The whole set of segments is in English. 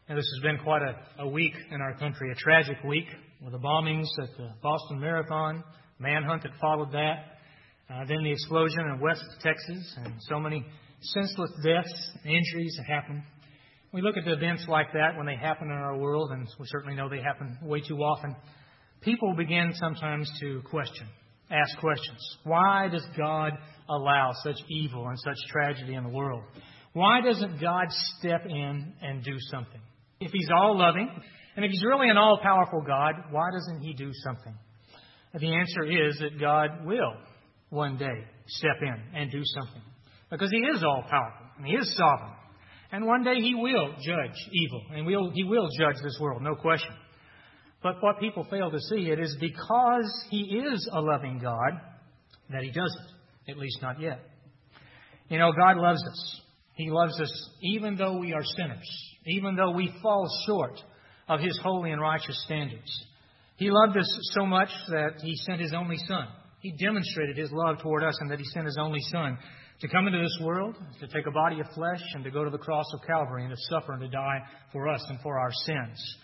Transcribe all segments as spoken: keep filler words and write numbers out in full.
And this has been quite a, a week in our country, a tragic week with the bombings at the Boston Marathon, manhunt that followed that, uh, then the explosion in West Texas, and so many senseless deaths and injuries that happened. We look at the events like that when they happen in our world, and we certainly know they happen way too often. People begin sometimes to question, ask questions. Why does God allow such evil and such tragedy in the world? Why doesn't God step in and do something? If He's all-loving, and if He's really an all-powerful God, why doesn't He do something? The answer is that God will one day step in and do something. Because He is all-powerful, and He is sovereign. And one day He will judge evil, and we'll, He will judge this world, no question. But what people fail to see, it is because He is a loving God that He doesn't, at least not yet. You know, God loves us. He loves us even though we are sinners, even though we fall short of His holy and righteous standards. He loved us so much that He sent His only Son. He demonstrated His love toward us in that He sent His only Son to come into this world, to take a body of flesh, and to go to the cross of Calvary and to suffer and to die for us and for our sins.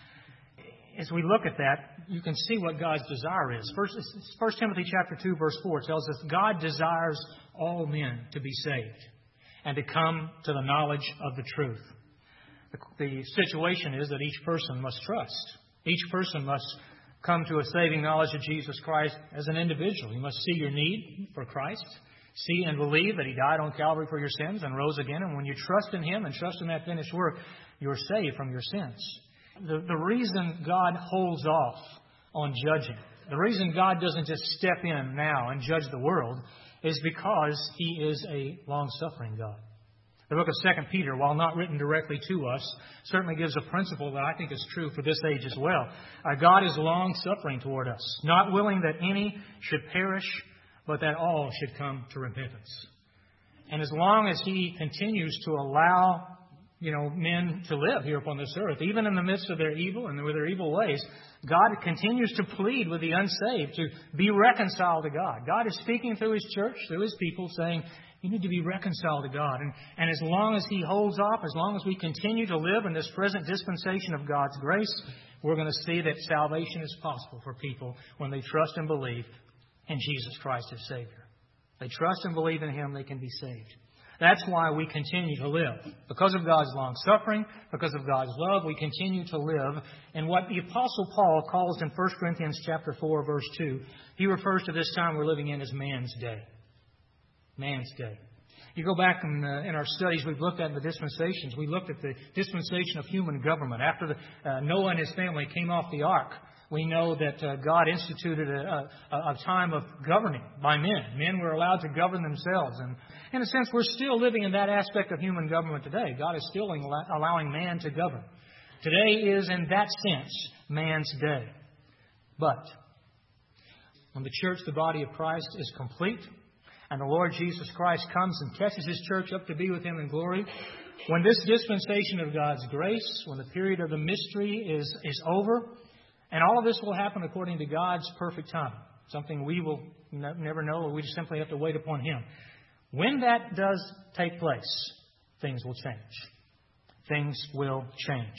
As we look at that, you can see what God's desire is. First, First Timothy chapter two, verse four tells us God desires all men to be saved and to come to the knowledge of the truth. The, the situation is that each person must trust. Each person must come to a saving knowledge of Jesus Christ as an individual. You must see your need for Christ. See and believe that He died on Calvary for your sins and rose again. And when you trust in Him and trust in that finished work, you're saved from your sins. The, the reason God holds off on judging, the reason God doesn't just step in now and judge the world, is because He is a long-suffering God. The book of Second Peter, while not written directly to us, certainly gives a principle that I think is true for this age as well. Uh, God is long-suffering toward us, not willing that any should perish, but that all should come to repentance. And as long as He continues to allow, you know, men to live here upon this earth, even in the midst of their evil and with their evil ways, God continues to plead with the unsaved to be reconciled to God. God is speaking through His church, through His people, saying, you need to be reconciled to God. And, and as long as He holds off, as long as we continue to live in this present dispensation of God's grace, we're going to see that salvation is possible for people when they trust and believe in Jesus Christ as Savior. They trust and believe in Him, they can be saved. That's why we continue to live. Because of God's long-suffering, because of God's love, we continue to live. And what the Apostle Paul calls in First Corinthians chapter four, verse two, he refers to this time we're living in as man's day. Man's day. You go back in, uh, in our studies, we've looked at the dispensations. We looked at the dispensation of human government. After the, uh, Noah and his family came off the ark, we know that uh, God instituted a, a, a time of governing by men. Men were allowed to govern themselves. And in a sense, we're still living in that aspect of human government today. God is still allowing man to govern. Today is, in that sense, man's day. But when the church, the body of Christ, is complete, and the Lord Jesus Christ comes and catches His church up to be with Him in glory, when this dispensation of God's grace, when the period of the mystery is, is over, and all of this will happen according to God's perfect time, something we will n- never know, or we just simply have to wait upon Him. When that does take place, things will change. Things will change.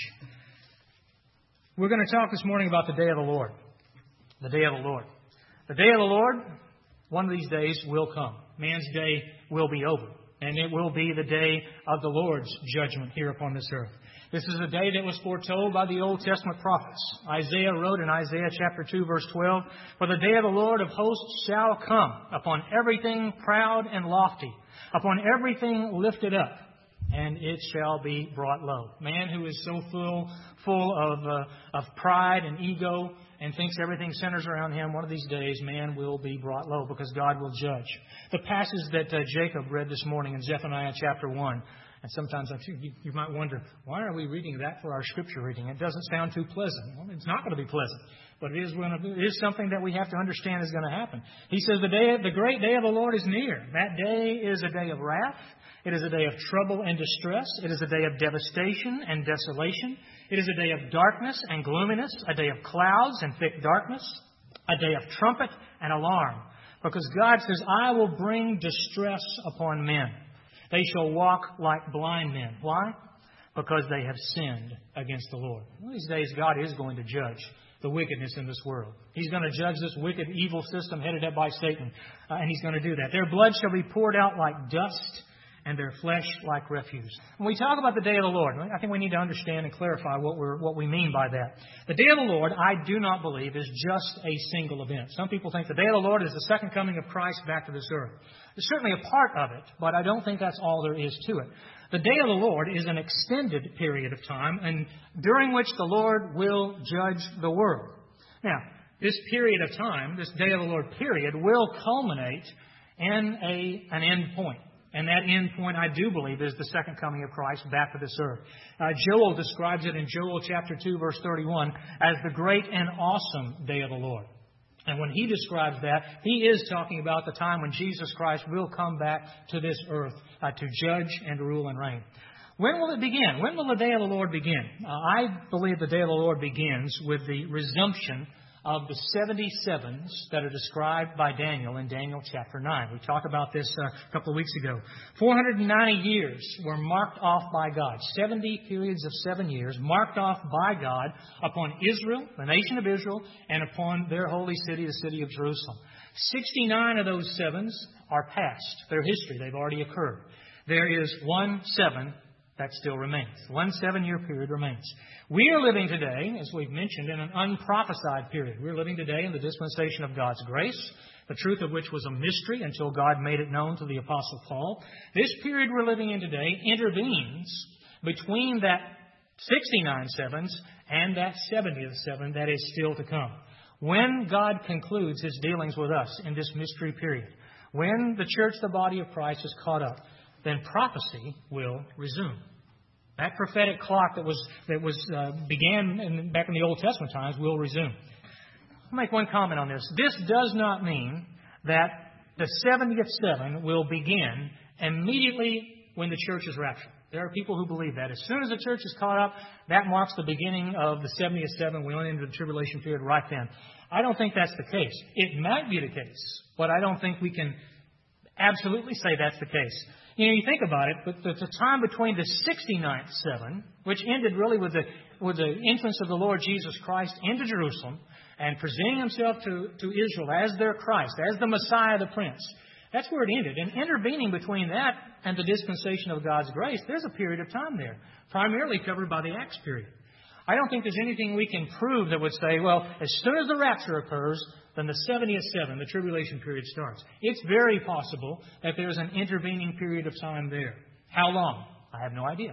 We're going to talk this morning about the day of the Lord. The day of the Lord. The day of the Lord, one of these days, will come. Man's day will be over. And it will be the day of the Lord's judgment here upon this earth. This is a day that was foretold by the Old Testament prophets. Isaiah wrote in Isaiah chapter two, verse twelve, "For the day of the Lord of hosts shall come upon everything proud and lofty, upon everything lifted up, and it shall be brought low." Man who is so full, full of, uh, of pride and ego and thinks everything centers around him, one of these days man will be brought low because God will judge. The passage that uh, Jacob read this morning in Zephaniah chapter one, and sometimes I think you, you might wonder, why are we reading that for our scripture reading? It doesn't sound too pleasant. Well, it's not going to be pleasant, but it is, going to, it is something that we have to understand is going to happen. He says the day, the great day of the Lord is near. That day is a day of wrath. It is a day of trouble and distress. It is a day of devastation and desolation. It is a day of darkness and gloominess, a day of clouds and thick darkness, a day of trumpet and alarm. Because God says, I will bring distress upon men. They shall walk like blind men. Why? because they have sinned against the Lord. One of these days, God is going to judge the wickedness in this world. He's going to judge this wicked, evil system headed up by Satan, uh, and He's going to do that. Their blood shall be poured out like dust, and their flesh like refuse. When we talk about the day of the Lord, I think we need to understand and clarify what we're what we mean by that. The day of the Lord, I do not believe, is just a single event. Some people think the day of the Lord is the second coming of Christ back to this earth. It's certainly a part of it, but I don't think that's all there is to it. The day of the Lord is an extended period of time, and during which the Lord will judge the world. Now, this period of time, this day of the Lord period, will culminate in a an end point. And that end point, I do believe, is the second coming of Christ back to this earth. Uh, Joel describes it in Joel chapter two, verse thirty-one, as the great and awesome day of the Lord. And when he describes that, he is talking about the time when Jesus Christ will come back to this earth uh, to judge and rule and reign. When will it begin? When will the day of the Lord begin? Uh, I believe the day of the Lord begins with the resumption of the seventy-sevens that are described by Daniel in Daniel chapter nine. We talked about this uh, a couple of weeks ago. four hundred ninety years were marked off by God. seventy periods of seven years marked off by God upon Israel, the nation of Israel, and upon their holy city, the city of Jerusalem. sixty-nine of those sevens are past. They're history. They've already occurred. There is one seven that still remains. One seven-year period remains. We are living today, as we've mentioned, in an unprophesied period. We're living today in the dispensation of God's grace, the truth of which was a mystery until God made it known to the Apostle Paul. This period we're living in today intervenes between that sixty-nine sevens and that seventieth seven that is still to come. When God concludes His dealings with us in this mystery period, when the church, the body of Christ, is caught up, then prophecy will resume. That prophetic clock that was that was uh, began in, back in the Old Testament times will resume. I'll make one comment on this. This does not mean that the seventieth seven will begin immediately when the church is raptured. There are people who believe that. As soon as the church is caught up, that marks the beginning of the seventieth seven. We went into the tribulation period right then. I don't think that's the case. It might be the case, but I don't think we can absolutely say that's the case. You know, you think about it, but the, the time between the sixty-ninth seven, which ended really with the with the entrance of the Lord Jesus Christ into Jerusalem and presenting Himself to, to Israel as their Christ, as the Messiah, the Prince, that's where it ended. And intervening between that and the dispensation of God's grace, there's a period of time there, primarily covered by the Acts period. I don't think there's anything we can prove that would say, well, as soon as the rapture occurs, then the seventieth seven, the tribulation period, starts. It's very possible that there's an intervening period of time there. How long? I have no idea.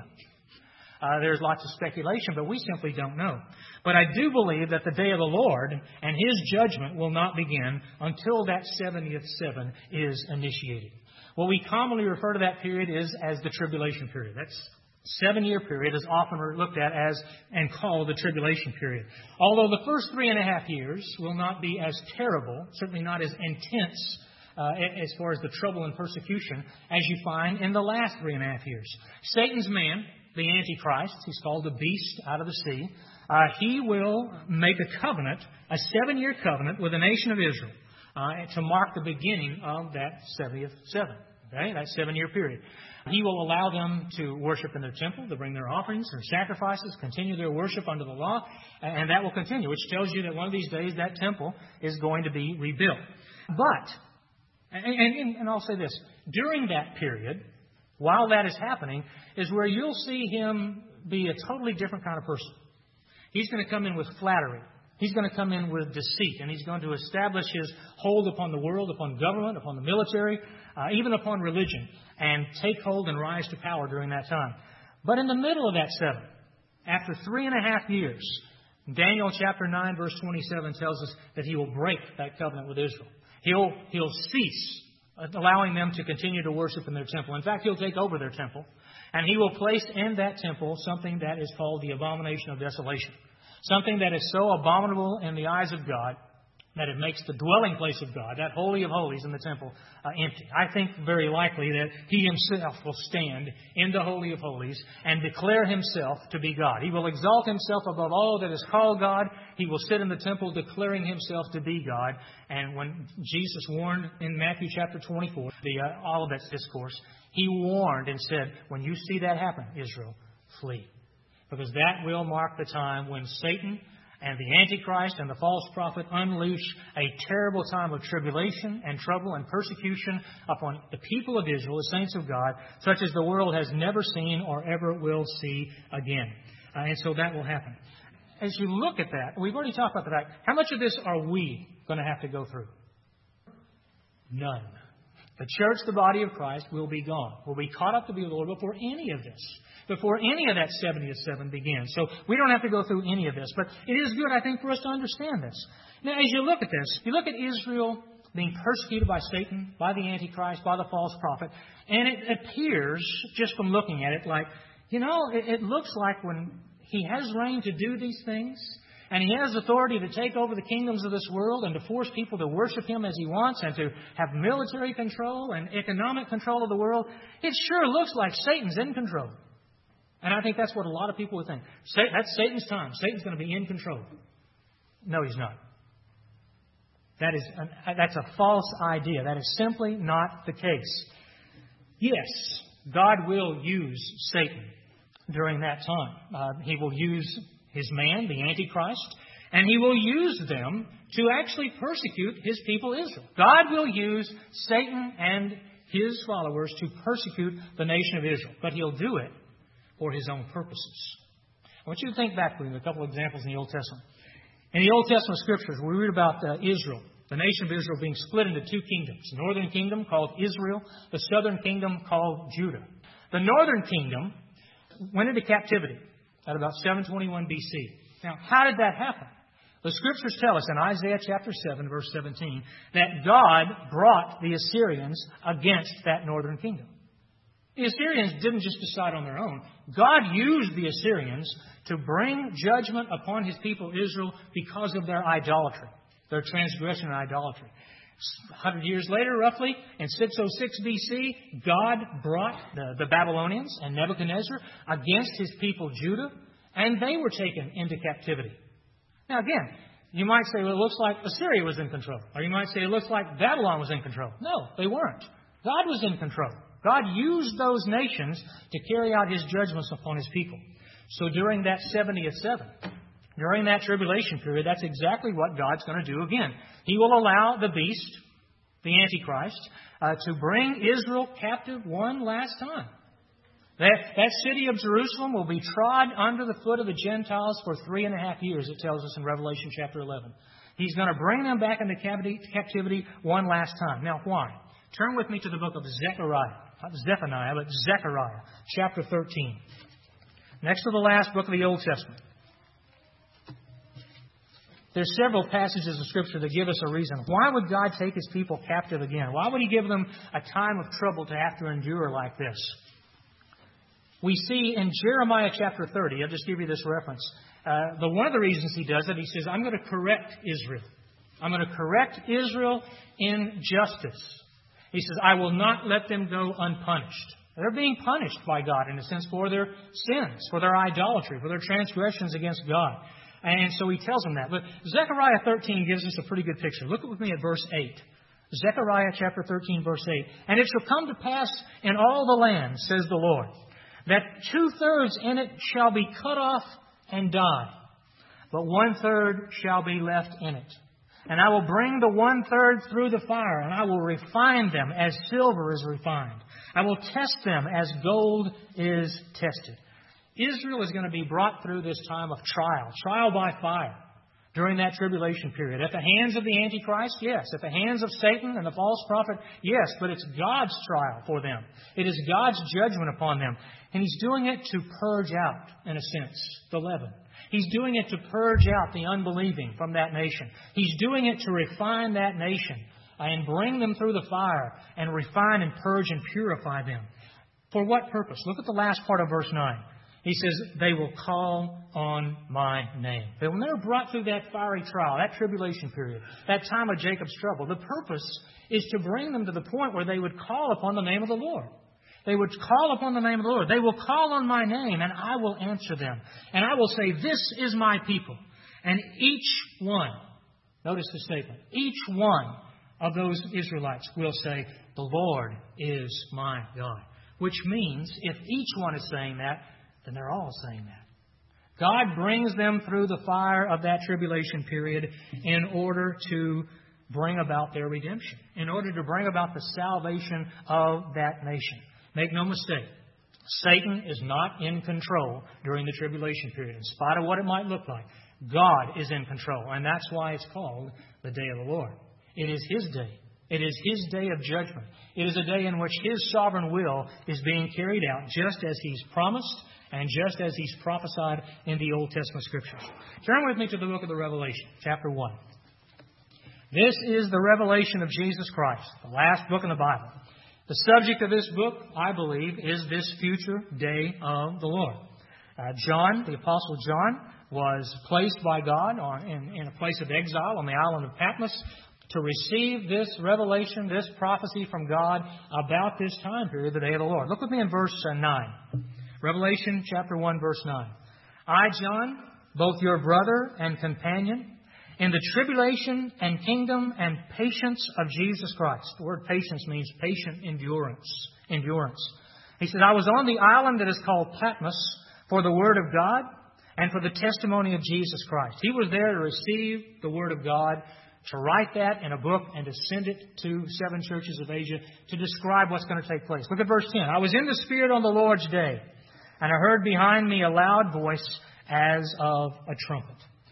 Uh, there's lots of speculation, but we simply don't know. But I do believe that the day of the Lord and His judgment will not begin until that seventieth seven is initiated. What we commonly refer to that period is as the tribulation period. That's seven-year period is often looked at as and called the tribulation period. Although the first three and a half years will not be as terrible, certainly not as intense uh, as far as the trouble and persecution as you find in the last three and a half years. Satan's man, the Antichrist, he's called the beast out of the sea, uh, he will make a covenant, a seven-year covenant with the nation of Israel uh, to mark the beginning of that seventieth seven, okay, that seven-year period. He will allow them to worship in their temple, to bring their offerings and sacrifices, continue their worship under the law, and that will continue, which tells you that one of these days that temple is going to be rebuilt. But, and, and, and I'll say this, during that period, while that is happening, is where you'll see him be a totally different kind of person. He's going to come in with flattery. He's going to come in with deceit, and he's going to establish his hold upon the world, upon government, upon the military, uh, even upon religion, and take hold and rise to power during that time. But in the middle of that seven, after three and a half years, Daniel chapter nine, verse twenty-seven tells us that he will break that covenant with Israel. He'll, he'll cease allowing them to continue to worship in their temple. In fact, he'll take over their temple, and he will place in that temple something that is called the abomination of desolation. Something that is so abominable in the eyes of God that it makes the dwelling place of God, that Holy of Holies in the temple, uh, empty. I think very likely that He Himself will stand in the Holy of Holies and declare Himself to be God. He will exalt Himself above all that is called God. He will sit in the temple declaring Himself to be God. And when Jesus warned in Matthew chapter twenty-four, the uh, Olivet Discourse, He warned and said, when you see that happen, Israel, flee. Because that will mark the time when Satan and the Antichrist and the false prophet unleash a terrible time of tribulation and trouble and persecution upon the people of Israel, the saints of God, such as the world has never seen or ever will see again. Uh, and so that will happen. As you look at that, we've already talked about the fact, how much of this are we going to have to go through? None. The church, the body of Christ, will be gone. Will be caught up to be with the Lord before any of this, before any of that seventieth seven begins. So we don't have to go through any of this. But it is good, I think, for us to understand this. Now, as you look at this, you look at Israel being persecuted by Satan, by the Antichrist, by the false prophet, and it appears, just from looking at it, like, you know, it, it looks like when he has reign to do these things, and he has authority to take over the kingdoms of this world and to force people to worship him as he wants and to have military control and economic control of the world, it sure looks like Satan's in control. And I think that's what a lot of people would think. That's Satan's time. Satan's going to be in control. No, he's not. That is an, that's a false idea. That is simply not the case. Yes, God will use Satan during that time. Uh, he will use his man, the Antichrist, and he will use them to actually persecute his people Israel. God will use Satan and his followers to persecute the nation of Israel, but he'll do it for his own purposes. I want you to think back with me a couple of examples in the Old Testament. In the Old Testament Scriptures, we read about uh, Israel, the nation of Israel being split into two kingdoms. The northern kingdom called Israel, the southern kingdom called Judah. The northern kingdom went into captivity at about seven twenty-one B C. Now, how did that happen? The Scriptures tell us in Isaiah chapter seven, verse seventeen, that God brought the Assyrians against that northern kingdom. The Assyrians didn't just decide on their own. God used the Assyrians to bring judgment upon his people Israel because of their idolatry, their transgression and idolatry. A hundred years later, roughly, in six oh six B C, God brought the, the Babylonians and Nebuchadnezzar against his people Judah, and they were taken into captivity. Now again, you might say, well, it looks like Assyria was in control. Or you might say, it looks like Babylon was in control. No, they weren't. God was in control. God used those nations to carry out his judgments upon his people. So during that seventieth seven, during that tribulation period, that's exactly what God's going to do again. He will allow the beast, the Antichrist, uh, to bring Israel captive one last time. That, that city of Jerusalem will be trod under the foot of the Gentiles for three and a half years, it tells us in Revelation chapter eleven. He's going to bring them back into captivity one last time. Now, why? Turn with me to the book of Zechariah. Not Zephaniah, but Zechariah, chapter thirteen. Next to the last book of the Old Testament. There's several passages of Scripture that give us a reason. Why would God take his people captive again? Why would he give them a time of trouble to have to endure like this? We see in Jeremiah chapter thirty, I'll just give you this reference, uh, the, one of the reasons he does it, he says, I'm going to correct Israel. I'm going to correct Israel in justice. He says, I will not let them go unpunished. They're being punished by God, in a sense, for their sins, for their idolatry, for their transgressions against God. And so he tells them that. But Zechariah thirteen gives us a pretty good picture. Look with me at verse eight. Zechariah chapter thirteen, verse eight. And it shall come to pass in all the land, says the Lord, that two-thirds in it shall be cut off and die, but one-third shall be left in it. And I will bring the one-third through the fire, and I will refine them as silver is refined. I will test them as gold is tested. Israel is going to be brought through this time of trial, trial by fire, during that tribulation period. At the hands of the Antichrist, yes. At the hands of Satan and the false prophet, yes. But it's God's trial for them. It is God's judgment upon them. And he's doing it to purge out, in a sense, the leaven. He's doing it to purge out the unbelieving from that nation. He's doing it to refine that nation and bring them through the fire and refine and purge and purify them. For what purpose? Look at the last part of verse nine. He says, they will call on my name. They will never brought through that fiery trial, that tribulation period, that time of Jacob's trouble. The purpose is to bring them to the point where they would call upon the name of the Lord. They would call upon the name of the Lord. They will call on my name, and I will answer them. And I will say, this is my people. And each one, notice the statement, each one of those Israelites will say, the Lord is my God. Which means, if each one is saying that, then they're all saying that. God brings them through the fire of that tribulation period in order to bring about their redemption, in order to bring about the salvation of that nation. Make no mistake, Satan is not in control during the tribulation period, in spite of what it might look like. God is in control, and that's why it's called the Day of the Lord. It is His day. It is His day of judgment. It is a day in which His sovereign will is being carried out just as He's promised and just as He's prophesied in the Old Testament Scriptures. Turn with me to the book of the Revelation, chapter one. This is the revelation of Jesus Christ, the last book in the Bible. The subject of this book, I believe, is this future day of the Lord. Uh, John, the Apostle John, was placed by God on, in, in a place of exile on the island of Patmos to receive this revelation, this prophecy from God about this time period, the day of the Lord. Look with me in verse nine. Revelation chapter one, verse nine. I, John, both your brother and companion, in the tribulation and kingdom and patience of Jesus Christ. The word patience means patient endurance. Endurance. He said, I was on the island that is called Patmos for the Word of God and for the testimony of Jesus Christ. He was there to receive the Word of God, to write that in a book, and to send it to seven churches of Asia to describe what's going to take place. Look at verse ten. I was in the Spirit on the Lord's day, and I heard behind me a loud voice as of a trumpet.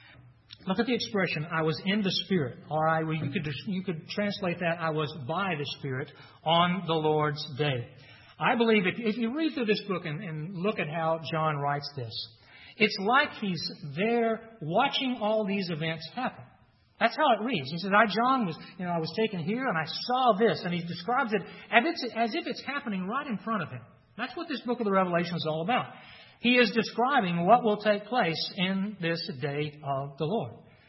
Look at the expression, I was in the Spirit. Or I, you, could, you could translate that, I was by the Spirit on the Lord's day. I believe if, if you read through this book and, and look at how John writes this, it's like he's there watching all these events happen. That's how it reads. He says, I, John, was, you know, I was taken here and I saw this. And he describes it as, it's, as if it's happening right in front of him. That's what this book of the Revelation is all about. He is describing what will take place in this day of the Lord.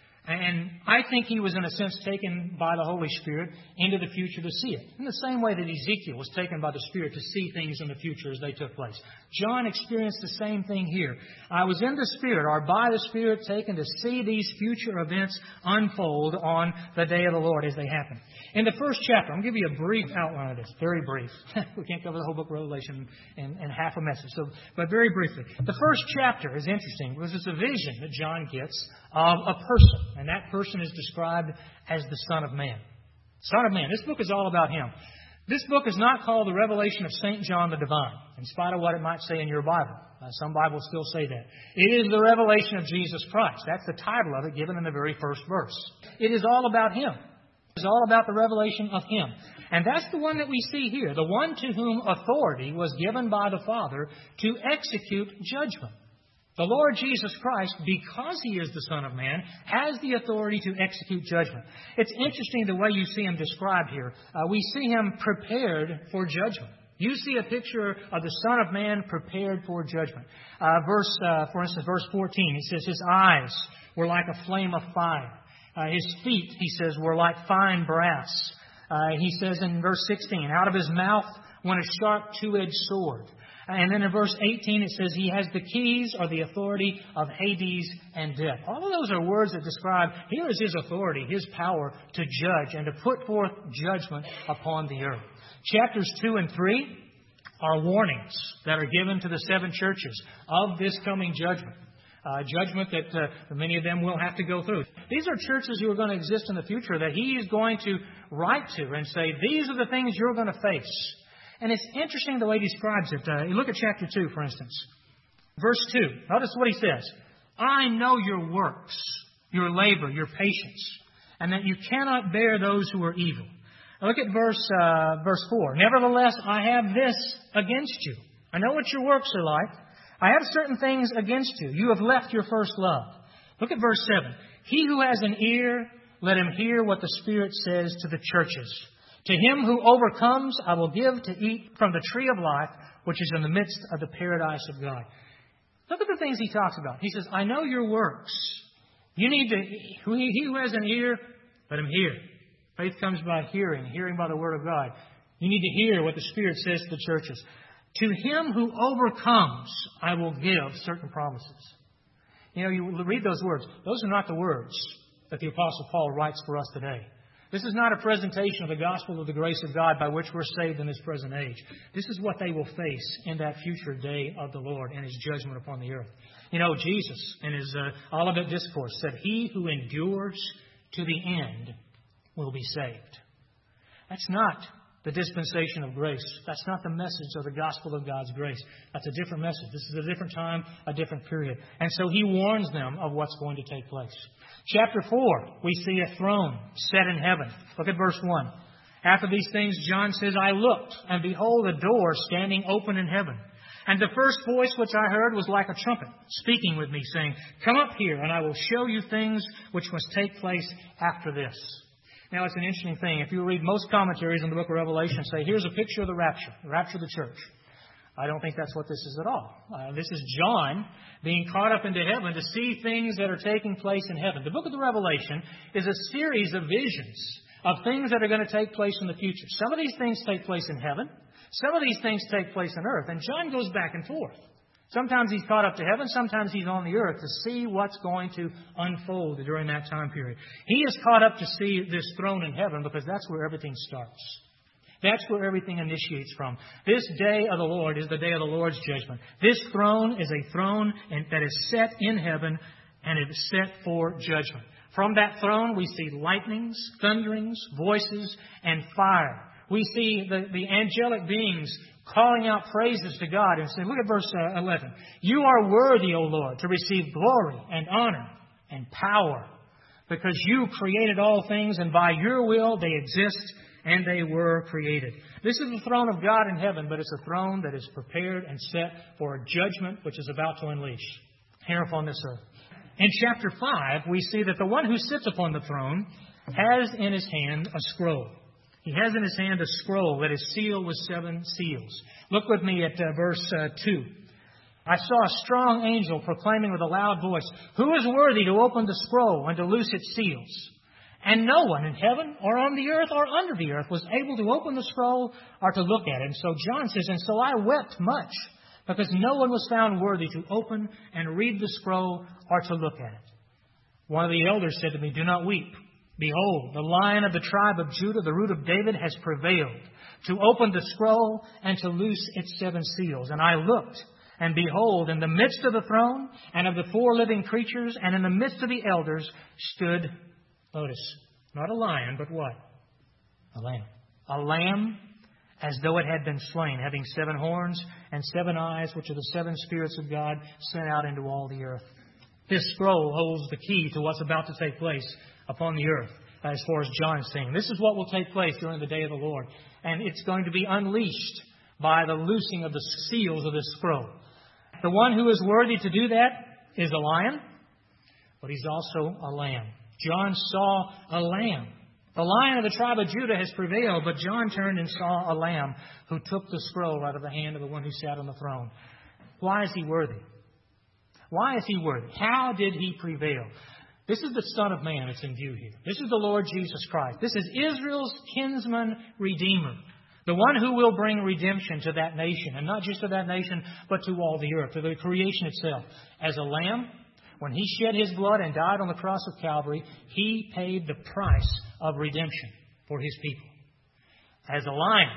And I think he was, in a sense, taken by the Holy Spirit into the future to see it. In the same way that Ezekiel was taken by the Spirit to see things in the future as they took place. John experienced the same thing here. I was in the Spirit, or by the Spirit taken to see these future events unfold on the day of the Lord as they happen. In the first chapter, I'm going to give you a brief outline of this, very brief. We can't cover the whole book of Revelation in, in half a message, so, but very briefly. The first chapter is interesting because it's a vision that John gets of a person, and that person is described as the Son of Man. Son of Man. This book is all about Him. This book is not called the Revelation of Saint John the Divine, in spite of what it might say in your Bible. Uh, some Bibles still say that. It is the revelation of Jesus Christ. That's the title of it, given in the very first verse. It is all about Him. It's all about the revelation of Him. And that's the one that we see here, the one to whom authority was given by the Father to execute judgment. The Lord Jesus Christ, because He is the Son of Man, has the authority to execute judgment. It's interesting the way you see Him described here. Uh, we see Him prepared for judgment. You see a picture of the Son of Man prepared for judgment. Uh, verse, uh, for instance, verse fourteen, it says, His eyes were like a flame of fire. Uh, his feet, he says, were like fine brass. Uh, he says in verse sixteen, out of His mouth went a sharp two-edged sword. And then in verse eighteen, it says He has the keys or the authority of Hades and death. All of those are words that describe, here is His authority, His power to judge and to put forth judgment upon the earth. Chapters two and three are warnings that are given to the seven churches of this coming judgment. Uh, judgment that uh, many of them will have to go through. These are churches who are going to exist in the future that He is going to write to and say, these are the things you're going to face. And it's interesting the way He describes it. Uh, you look at chapter two, for instance. Verse two. Notice what He says. I know your works, your labor, your patience, and that you cannot bear those who are evil. Now look at verse uh, verse four. Nevertheless, I have this against you. I know what your works are like. I have certain things against you. You have left your first love. Look at verse seven. He who has an ear, let him hear what the Spirit says to the churches. To him who overcomes, I will give to eat from the tree of life, which is in the midst of the paradise of God. Look at the things he talks about. He says, I know your works. You need to, he who has an ear, let him hear. Faith comes by hearing, hearing by the Word of God. You need to hear what the Spirit says to the churches. To him who overcomes, I will give certain promises. You know, you read those words. Those are not the words that the Apostle Paul writes for us today. This is not a presentation of the gospel of the grace of God by which we're saved in this present age. This is what they will face in that future day of the Lord and His judgment upon the earth. You know, Jesus, in His uh, Olivet Discourse, said, "He who endures to the end will be saved." That's not the dispensation of grace. That's not the message of the gospel of God's grace. That's a different message. This is a different time, a different period. And so He warns them of what's going to take place. Chapter four, we see a throne set in heaven. Look at verse one. After these things, John says, "I looked, and behold, a door standing open in heaven. And the first voice which I heard was like a trumpet, speaking with me, saying, 'Come up here, and I will show you things which must take place after this.'" Now, it's an interesting thing. If you read most commentaries in the book of Revelation, say, here's a picture of the rapture, the rapture of the church. I don't think that's what this is at all. Uh, this is John being caught up into heaven to see things that are taking place in heaven. The book of the Revelation is a series of visions of things that are going to take place in the future. Some of these things take place in heaven. Some of these things take place on earth. And John goes back and forth. Sometimes he's caught up to heaven. Sometimes he's on the earth to see what's going to unfold during that time period. He is caught up to see this throne in heaven because that's where everything starts. That's where everything initiates from. This day of the Lord is the day of the Lord's judgment. This throne is a throne that is set in heaven, and it is set for judgment. From that throne we see lightnings, thunderings, voices, and fire. We see the, the angelic beings calling out praises to God and saying, look at verse eleven. "You are worthy, O Lord, to receive glory and honor and power, because you created all things, and by your will they exist, and they were created." This is the throne of God in heaven, but it's a throne that is prepared and set for a judgment which is about to unleash here upon this earth. In chapter five, we see that the one who sits upon the throne has in his hand a scroll. He has in his hand a scroll that is sealed with seven seals. Look with me at uh, verse uh, two. "I saw a strong angel proclaiming with a loud voice, 'Who is worthy to open the scroll and to loose its seals?' And no one in heaven or on the earth or under the earth was able to open the scroll or to look at it." And so John says, "And so I wept much, because no one was found worthy to open and read the scroll or to look at it." One of the elders said to me, "Do not weep. Behold, the Lion of the tribe of Judah, the Root of David, has prevailed to open the scroll and to loose its seven seals." And I looked, and behold, in the midst of the throne and of the four living creatures and in the midst of the elders stood, notice, not a lion, but what? A lamb. A lamb as though it had been slain, having seven horns and seven eyes, which are the seven spirits of God sent out into all the earth. This scroll holds the key to what's about to take place upon the earth, as far as John is saying. This is what will take place during the day of the Lord. And it's going to be unleashed by the loosing of the seals of this scroll. The one who is worthy to do that is a lion, but he's also a lamb. John saw a lamb. The Lion of the tribe of Judah has prevailed, but John turned and saw a lamb who took the scroll out of the hand of the one who sat on the throne. Why is he worthy? Why is he worthy? How did he prevail? This is the Son of Man that's in view here. This is the Lord Jesus Christ. This is Israel's kinsman redeemer, the one who will bring redemption to that nation, and not just to that nation, but to all the earth, to the creation itself. As a lamb, when He shed His blood and died on the cross of Calvary, He paid the price of redemption for His people. As a lion,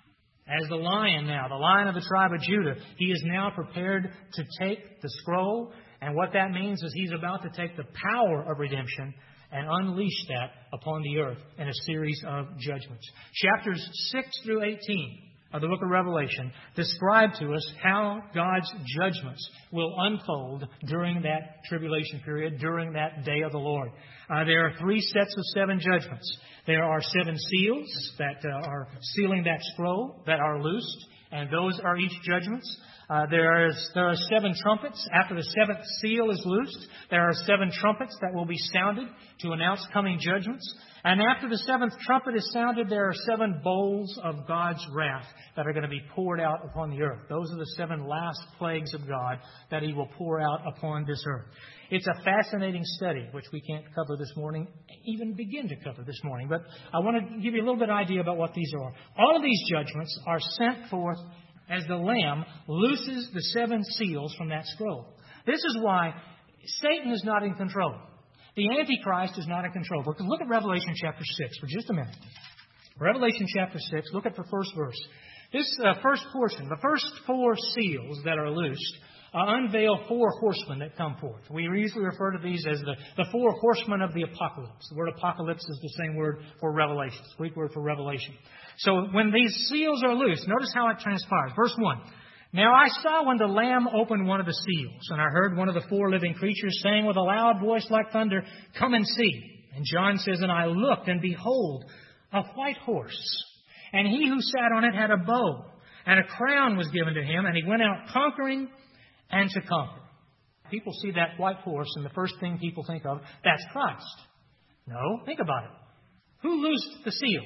as the lion now, the Lion of the tribe of Judah, He is now prepared to take the scroll. And what that means is He's about to take the power of redemption and unleash that upon the earth in a series of judgments. Chapters six through eighteen of the book of Revelation describe to us how God's judgments will unfold during that tribulation period, during that day of the Lord. Uh, there are three sets of seven judgments. There are seven seals that uh, are sealing that scroll that are loosed, and those are each judgments. Uh, there, is, there are seven trumpets. After the seventh seal is loosed, there are seven trumpets that will be sounded to announce coming judgments. And after the seventh trumpet is sounded, there are seven bowls of God's wrath that are going to be poured out upon the earth. Those are the seven last plagues of God that He will pour out upon this earth. It's a fascinating study, which we can't cover this morning, even begin to cover this morning. But I want to give you a little bit of idea about what these are. All of these judgments are sent forth as the Lamb looses the seven seals from that scroll. This is why Satan is not in control. The Antichrist is not in control. Look at Revelation chapter six for just a minute. Revelation chapter six, look at the first verse. This uh, first portion, the first four seals that are loosed, uh, unveil four horsemen that come forth. We usually refer to these as the, the four horsemen of the apocalypse. The word apocalypse is the same word for revelation, it's the Greek word for revelation. So when these seals are loosed, notice how it transpires. Verse one. Now I saw when the Lamb opened one of the seals, and I heard one of the four living creatures saying with a loud voice like thunder, "Come and see." And John says, "And I looked, and behold, a white horse. And he who sat on it had a bow, and a crown was given to him, and he went out conquering and to conquer." People see that white horse, and the first thing people think of, that's Christ. No, think about it. Who loosed the seal?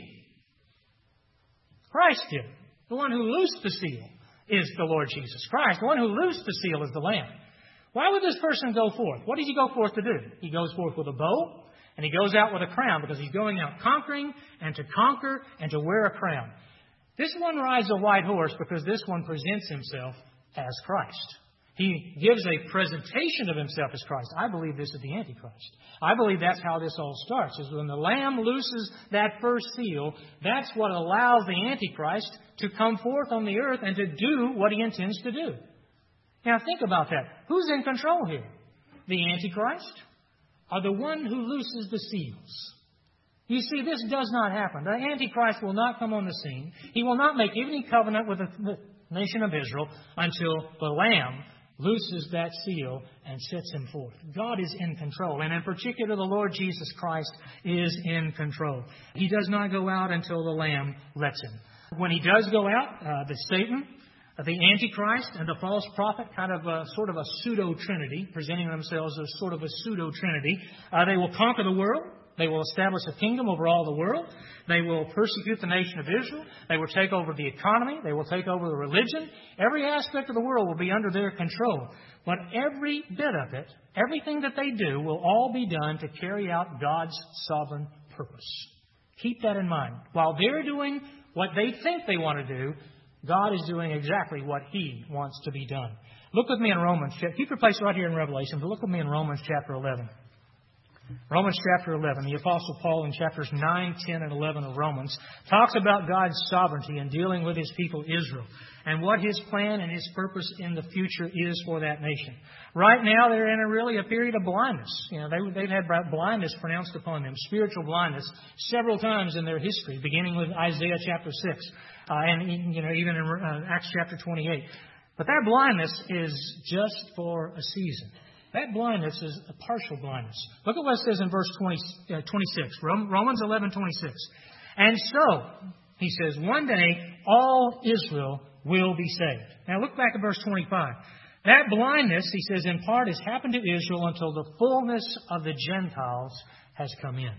Christ did. The one who loosed the seal is the Lord Jesus Christ. The one who loosed the seal is the Lamb. Why would this person go forth? What does he go forth to do? He goes forth with a bow, and he goes out with a crown because he's going out conquering and to conquer and to wear a crown. This one rides a white horse because this one presents himself as Christ. He gives a presentation of himself as Christ. I believe this is the Antichrist. I believe that's how this all starts, is when the Lamb looses that first seal, that's what allows the Antichrist to come forth on the earth and to do what he intends to do. Now think about that. Who's in control here? The Antichrist or the one who looses the seals? You see, this does not happen. The Antichrist will not come on the scene. He will not make any covenant with the nation of Israel until the Lamb looses that seal and sets him forth. God is in control, and in particular, the Lord Jesus Christ is in control. He does not go out until the Lamb lets him. When he does go out, uh, the Satan, uh, the Antichrist, and the false prophet, kind of a, sort of a pseudo-trinity, presenting themselves as sort of a pseudo-trinity, uh, they will conquer the world. They will establish a kingdom over all the world. They will persecute the nation of Israel. They will take over the economy. They will take over the religion. Every aspect of the world will be under their control. But every bit of it, everything that they do, will all be done to carry out God's sovereign purpose. Keep that in mind. While they're doing what they think they want to do, God is doing exactly what He wants to be done. Look with me in Romans. Keep your place right here in Revelation, but look with me in Romans chapter eleven. Romans chapter eleven, the Apostle Paul in chapters nine, ten, and eleven of Romans talks about God's sovereignty in dealing with His people Israel and what His plan and His purpose in the future is for that nation. Right now, they're in a really a period of blindness. You know, they, they've had blindness pronounced upon them, spiritual blindness, several times in their history, beginning with Isaiah chapter six, uh, and you know even in uh, Acts chapter twenty-eight. But that blindness is just for a season. That blindness is a partial blindness. Look at what it says in verse twenty, uh, twenty-six, Romans eleven twenty-six. And so, he says, one day all Israel will be saved. Now look back at verse twenty-five. That blindness, he says, in part has happened to Israel until the fullness of the Gentiles has come in.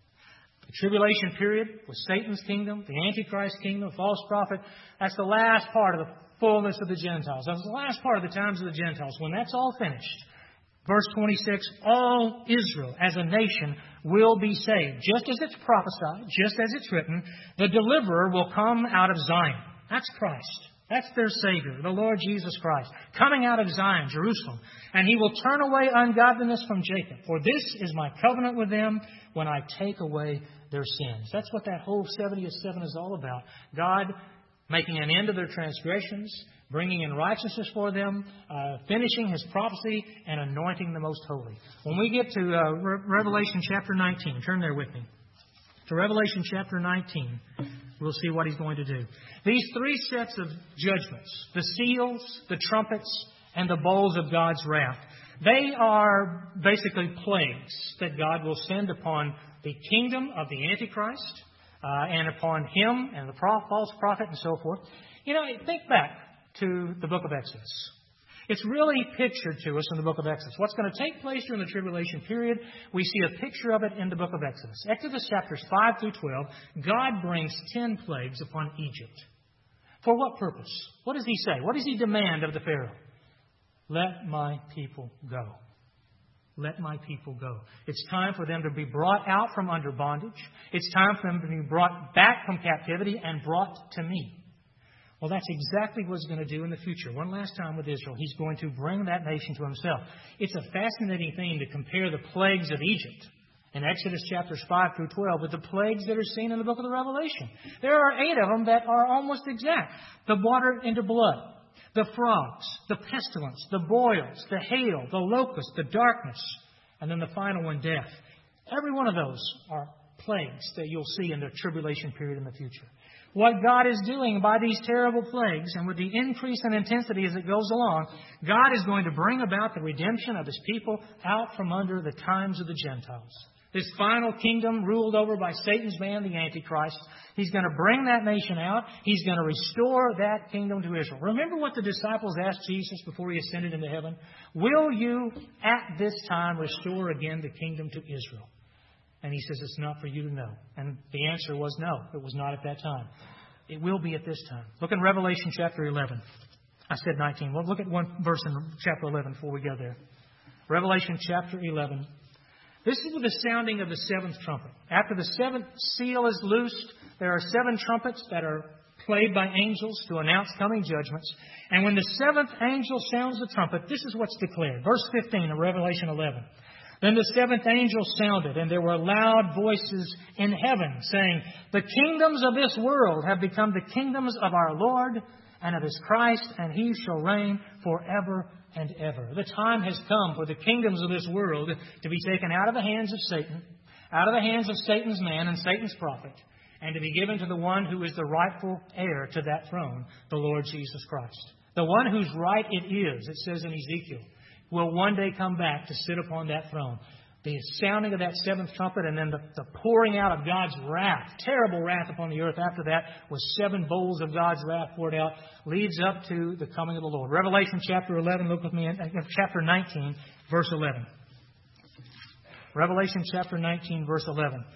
The tribulation period with Satan's kingdom, the Antichrist kingdom, the false prophet, that's the last part of the fullness of the Gentiles. That's the last part of the times of the Gentiles. When that's all finished, verse twenty-six, all Israel as a nation will be saved. Just as it's prophesied, just as it's written, the deliverer will come out of Zion. That's Christ. That's their Savior, the Lord Jesus Christ, coming out of Zion, Jerusalem. And He will turn away ungodliness from Jacob. For this is my covenant with them when I take away their sins. That's what that whole seventieth seven is all about. God making an end of their transgressions, bringing in righteousness for them, uh, finishing His prophecy, and anointing the most holy. When we get to uh, Re- Revelation chapter nineteen, turn there with me. To Revelation chapter nineteen, we'll see what He's going to do. These three sets of judgments, the seals, the trumpets, and the bowls of God's wrath, they are basically plagues that God will send upon the kingdom of the Antichrist, uh, and upon him and the false prophet and so forth. You know, think back to the book of Exodus. It's really pictured to us in the book of Exodus. What's going to take place during the tribulation period, we see a picture of it in the book of Exodus. Exodus chapters five through twelve, God brings ten plagues upon Egypt. For what purpose? What does He say? What does He demand of the Pharaoh? Let my people go. Let my people go. It's time for them to be brought out from under bondage. It's time for them to be brought back from captivity and brought to me. Well, that's exactly what He's going to do in the future. One last time with Israel, He's going to bring that nation to Himself. It's a fascinating thing to compare the plagues of Egypt in Exodus chapters five through twelve with the plagues that are seen in the book of the Revelation. There are eight of them that are almost exact. The water into blood, the frogs, the pestilence, the boils, the hail, the locust, the darkness, and then the final one, death. Every one of those are plagues that you'll see in the tribulation period in the future. What God is doing by these terrible plagues, and with the increase in intensity as it goes along, God is going to bring about the redemption of His people out from under the times of the Gentiles. This final kingdom ruled over by Satan's man, the Antichrist, He's going to bring that nation out. He's going to restore that kingdom to Israel. Remember what the disciples asked Jesus before He ascended into heaven? Will you at this time restore again the kingdom to Israel? And He says, it's not for you to know. And the answer was no, it was not at that time. It will be at this time. Look in Revelation chapter eleven. I said nineteen. Well, look at one verse in chapter eleven before we go there. Revelation chapter eleven. This is with the sounding of the seventh trumpet. After the seventh seal is loosed, there are seven trumpets that are played by angels to announce coming judgments. And when the seventh angel sounds the trumpet, this is what's declared. Verse fifteen of Revelation eleven. Then the seventh angel sounded, and there were loud voices in heaven, saying, the kingdoms of this world have become the kingdoms of our Lord and of His Christ, and He shall reign forever and ever. The time has come for the kingdoms of this world to be taken out of the hands of Satan, out of the hands of Satan's man and Satan's prophet, and to be given to the one who is the rightful heir to that throne, the Lord Jesus Christ. The one whose right it is, it says in Ezekiel, will one day come back to sit upon that throne. The sounding of that seventh trumpet and then the, the pouring out of God's wrath, terrible wrath upon the earth after that, with seven bowls of God's wrath poured out, leads up to the coming of the Lord. Revelation chapter eleven, look with me, in, uh, chapter nineteen, verse eleven. Revelation chapter nineteen, verse eleven.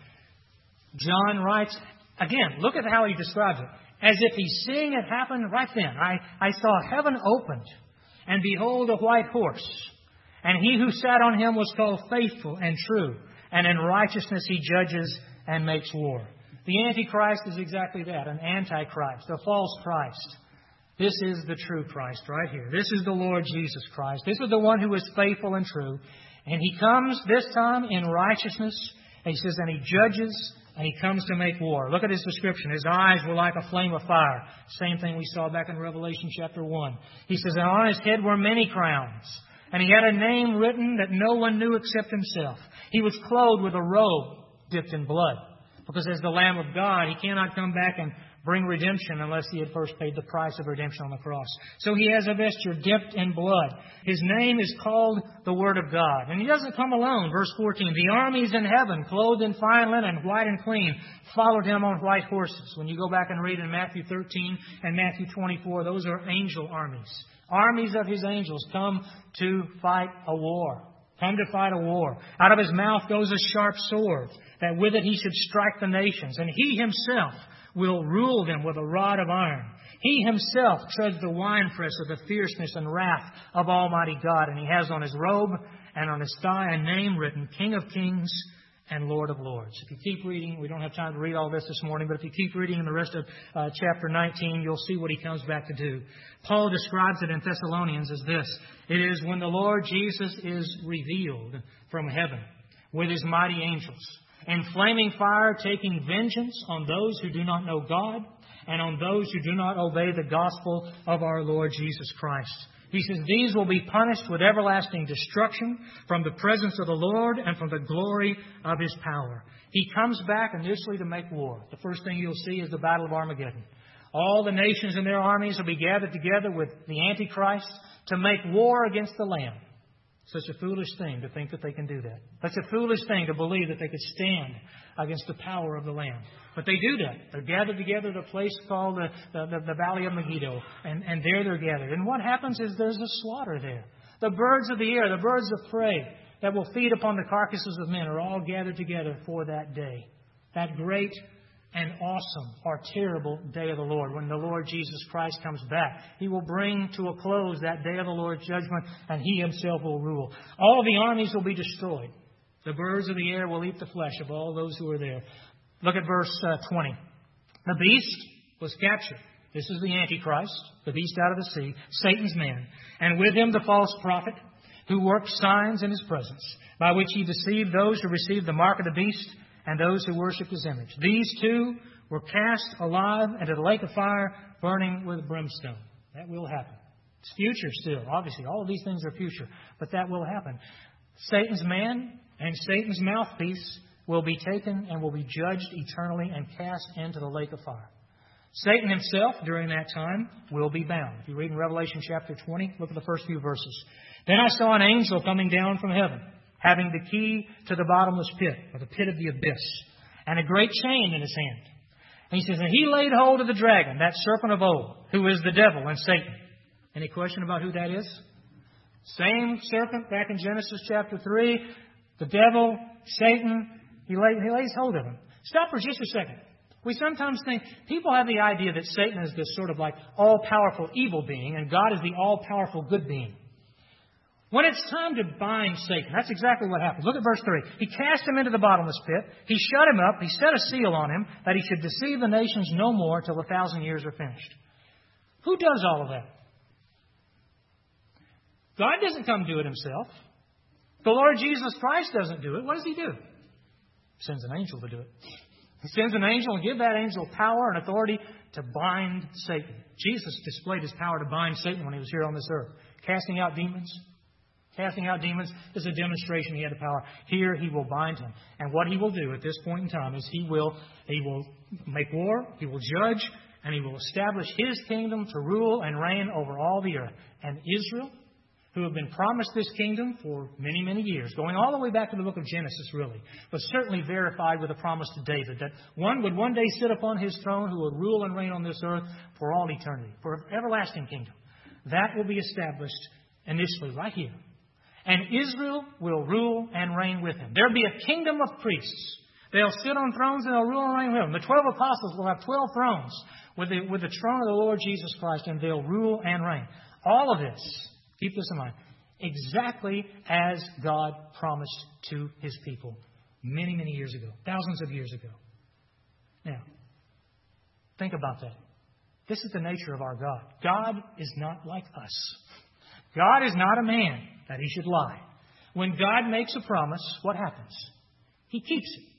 John writes, again, look at how he describes it. As if he's seeing it happen right then. I, I saw heaven opened, and behold, a white horse. And he who sat on him was called Faithful and True, and in righteousness he judges and makes war. The Antichrist is exactly that, an Antichrist, a false Christ. This is the true Christ right here. This is the Lord Jesus Christ. This is the one who is faithful and true. And He comes this time in righteousness. And He says, and He judges, and He comes to make war. Look at His description. His eyes were like a flame of fire. Same thing we saw back in Revelation chapter one. He says, and on His head were many crowns. And He had a name written that no one knew except Himself. He was clothed with a robe dipped in blood. Because as the Lamb of God, He cannot come back and bring redemption unless He had first paid the price of redemption on the cross. So He has a vesture dipped in blood. His name is called the Word of God. And He doesn't come alone. Verse fourteen, the armies in heaven, clothed in fine linen, white and clean, followed Him on white horses. When you go back and read in Matthew thirteen and Matthew twenty-four, those are angel armies. Armies of His angels come to fight a war. Come to fight a war. Out of His mouth goes a sharp sword, that with it He should strike the nations. And He Himself will rule them with a rod of iron. He Himself treads the winepress of the fierceness and wrath of Almighty God. And He has on His robe and on His thigh a name written, King of Kings and Lord of Lords. If you keep reading, we don't have time to read all this this morning, but if you keep reading in the rest of uh, chapter nineteen, you'll see what He comes back to do. Paul describes it in Thessalonians as this. It is when the Lord Jesus is revealed from heaven with His mighty angels, in flaming fire, taking vengeance on those who do not know God and on those who do not obey the gospel of our Lord Jesus Christ. He says, these will be punished with everlasting destruction from the presence of the Lord and from the glory of His power. He comes back initially to make war. The first thing you'll see is the Battle of Armageddon. All the nations and their armies will be gathered together with the Antichrist to make war against the Lamb. Such a foolish thing to think that they can do that. Such a foolish thing to believe that they could stand against the power of the Lamb. But they do that. They're gathered together at a place called the, the, the, the Valley of Megiddo. And, and there they're gathered. And what happens is there's a slaughter there. The birds of the air, the birds of prey that will feed upon the carcasses of men are all gathered together for that day. That great and awesome or terrible day of the Lord, when the Lord Jesus Christ comes back. He will bring to a close that day of the Lord's judgment, and He Himself will rule. All the armies will be destroyed. The birds of the air will eat the flesh of all those who are there. Look at verse uh, twenty. The beast was captured, This is the Antichrist, the beast out of the sea, Satan's man, and with him the false prophet, who worked signs in his presence, by which he deceived those who received the mark of the beast and those who worshipped his image. These two were cast alive into the lake of fire, burning with brimstone. That will happen. It's future still. Obviously, all of these things are future, but that will happen. Satan's man and Satan's mouthpiece will be taken and will be judged eternally and cast into the lake of fire. Satan himself, during that time, will be bound. If you read in Revelation chapter twenty, look at the first few verses. Then I saw an angel coming down from heaven, having the key to the bottomless pit, or the pit of the abyss, and a great chain in his hand. And he says, and he laid hold of the dragon, that serpent of old, who is the devil and Satan. Any question about who that is? Same serpent back in Genesis chapter three. The devil, Satan, he, lay, he lays hold of him. Stop for just a second. We sometimes think, people have the idea that Satan is this sort of like all-powerful evil being, and God is the all-powerful good being. When it's time to bind Satan, that's exactly what happens. Look at verse three. He cast him into the bottomless pit. He shut him up. He set a seal on him that he should deceive the nations no more till a thousand years are finished. Who does all of that? God doesn't come do it himself. The Lord Jesus Christ doesn't do it. What does he do? He sends an angel to do it. He sends an angel and gives that angel power and authority to bind Satan. Jesus displayed his power to bind Satan when he was here on this earth. Casting out demons. Casting out demons is a demonstration he had the power. Here he will bind him. And what he will do at this point in time is he will, he will make war, he will judge, and he will establish his kingdom to rule and reign over all the earth. And Israel, who have been promised this kingdom for many, many years, going all the way back to the book of Genesis, really, but certainly verified with a promise to David that one would one day sit upon his throne who would rule and reign on this earth for all eternity, for an everlasting kingdom. That will be established initially right here. And Israel will rule and reign with him. There'll be a kingdom of priests. They'll sit on thrones and they'll rule and reign with him. The twelve apostles will have twelve thrones with the, with the throne of the Lord Jesus Christ, and they'll rule and reign. All of this, keep this in mind, exactly as God promised to his people many, many years ago, thousands of years ago. Now, think about that. This is the nature of our God. God is not like us. God is not a man that he should lie. When God makes a promise, what happens? He keeps it.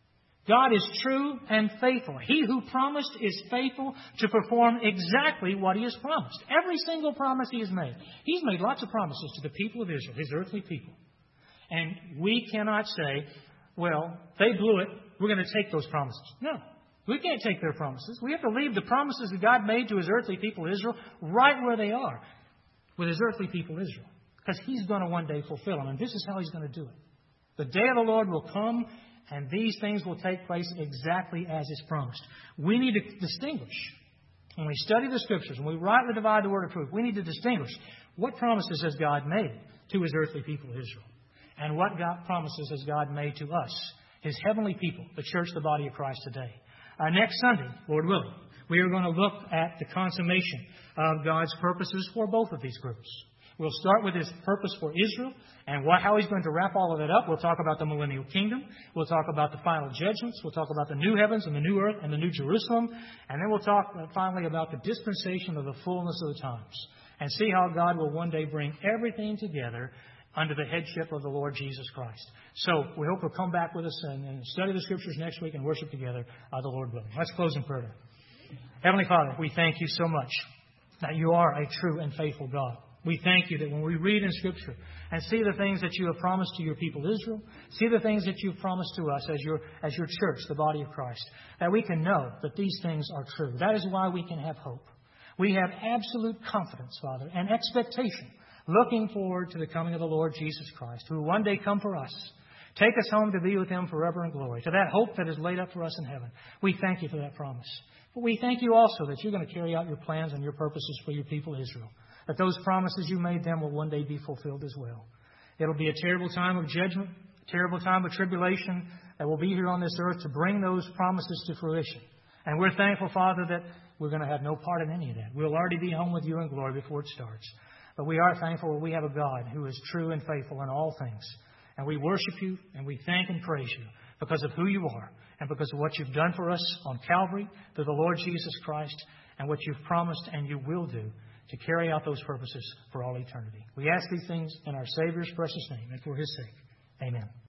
God is true and faithful. He who promised is faithful to perform exactly what he has promised. Every single promise he has made. He's made lots of promises to the people of Israel, his earthly people. And we cannot say, well, they blew it, we're going to take those promises. No, we can't take their promises. We have to leave the promises that God made to his earthly people, Israel, right where they are with his earthly people, Israel. Because he's going to one day fulfill them. And this is how he's going to do it. The day of the Lord will come, and these things will take place exactly as is promised. We need to distinguish. When we study the Scriptures, when we rightly divide the word of truth, we need to distinguish what promises has God made to his earthly people, Israel, and what God promises has God made to us, his heavenly people, the church, the body of Christ today. Uh, next Sunday, Lord willing, we are going to look at the consummation of God's purposes for both of these groups. We'll start with his purpose for Israel and what, how he's going to wrap all of it up. We'll talk about the millennial kingdom. We'll talk about the final judgments. We'll talk about the new heavens and the new earth and the new Jerusalem. And then we'll talk finally about the dispensation of the fullness of the times and see how God will one day bring everything together under the headship of the Lord Jesus Christ. So we hope you'll come back with us and, and study the Scriptures next week and worship together, uh, the Lord willing. Let's close in prayer. Heavenly Father, we thank you so much that you are a true and faithful God. We thank you that when we read in Scripture and see the things that you have promised to your people Israel, see the things that you've promised to us as your, as your church, the body of Christ, that we can know that these things are true. That is why we can have hope. We have absolute confidence, Father, and expectation, looking forward to the coming of the Lord Jesus Christ, who will one day come for us, take us home to be with him forever in glory, to that hope that is laid up for us in heaven. We thank you for that promise. But we thank you also that you're going to carry out your plans and your purposes for your people Israel, that those promises you made them will one day be fulfilled as well. It'll be a terrible time of judgment, a terrible time of tribulation that will be here on this earth to bring those promises to fruition. And we're thankful, Father, that we're going to have no part in any of that. We'll already be home with you in glory before it starts. But we are thankful that we have a God who is true and faithful in all things. And we worship you and we thank and praise you because of who you are and because of what you've done for us on Calvary through the Lord Jesus Christ. and what you've promised and you will do to carry out those purposes for all eternity. We ask these things in our Savior's precious name and for His sake. Amen.